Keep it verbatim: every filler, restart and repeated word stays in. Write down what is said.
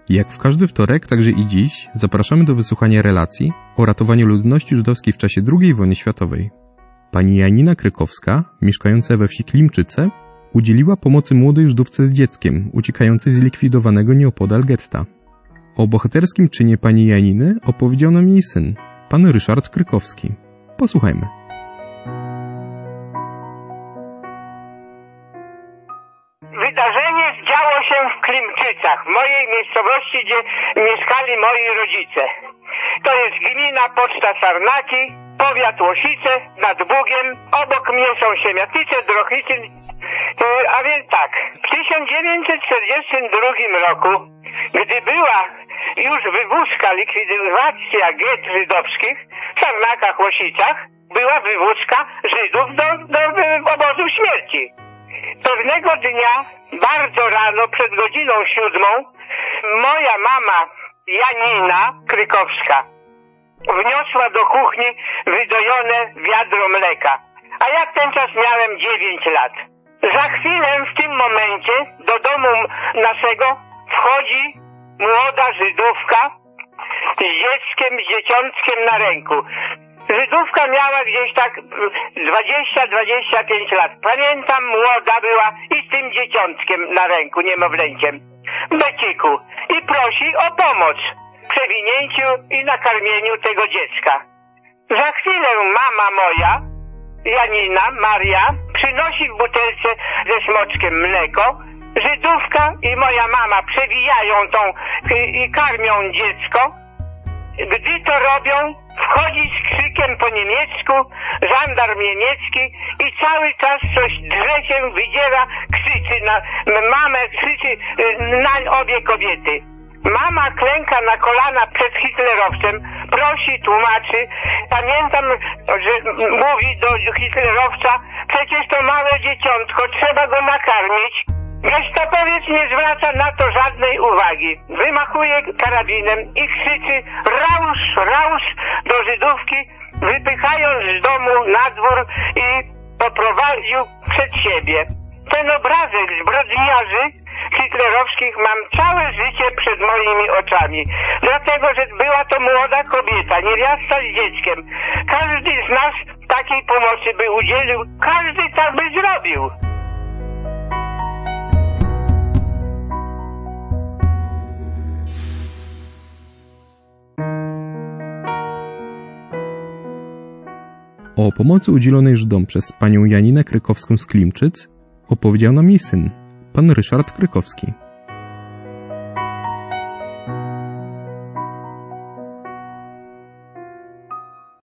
Jak w każdy wtorek, także i dziś, zapraszamy do wysłuchania relacji o ratowaniu ludności żydowskiej w czasie drugiej wojny światowej. Pani Janina Krykowska, mieszkająca we wsi Klimczyce, udzieliła pomocy młodej Żydówce z dzieckiem, uciekającej z likwidowanego nieopodal getta. O bohaterskim czynie pani Janiny opowiedział nam jej syn, pan Ryszard Krykowski. Posłuchajmy. Wydarzenie działo się w Klimczycach, w mojej miejscowości, gdzie mieszkali moi rodzice. To jest gmina Poczta Sarnaki, powiat Łosice, nad Bugiem, obok mnie są Siemiatyce, Drochicyn. A więc tak, w tysiąc dziewięćset czterdziestym drugim roku, gdy była już wywózka, likwidacja get żydowskich w Sarnakach, Łosicach, była wywózka Żydów do, do, do obozu śmierci. Pewnego dnia, bardzo rano, przed godziną siódmą, moja mama Janina Krykowska wniosła do kuchni wydojone wiadro mleka, a ja w ten czas miałem dziewięć lat. Za chwilę, w tym momencie, do domu naszego wchodzi młoda Żydówka z dzieckiem, z dzieciątkiem na ręku. Żydówka miała gdzieś tak dwadzieścia dwadzieścia pięć lat. Pamiętam, młoda była i z tym dzieciątkiem na ręku, niemowlęciem, w beciku. I prosi o pomoc w przewinięciu i nakarmieniu tego dziecka. Za chwilę mama moja, Janina, Maria, przynosi w butelce ze smoczkiem mleko. Żydówka i moja mama przewijają tą i, i karmią dziecko. Gdy to robią, wchodzi z krzykiem po niemiecku żandarm niemiecki i cały czas coś drze się, wydziera, krzyczy na mamę, krzyczy na obie kobiety. Mama klęka na kolana przed hitlerowcem, prosi, tłumaczy. Pamiętam, że mówi do hitlerowca, przecież to małe dzieciątko, trzeba go nakarmić. Gestapowiec nie zwraca na to żadnej uwagi. Wymachuje karabinem i krzyczy rausz, rausz do Żydówki, wypychając z domu na dwór i poprowadził przed siebie. Ten obrazek zbrodniarzy hitlerowskich mam całe życie przed moimi oczami. Dlatego, że była to młoda kobieta, niewiasta z dzieckiem. Każdy z nas takiej pomocy by udzielił, każdy tak by zrobił. O pomocy udzielonej Żydom przez panią Janinę Krykowską z Klimczyc opowiedział nam jej syn, pan Ryszard Krykowski.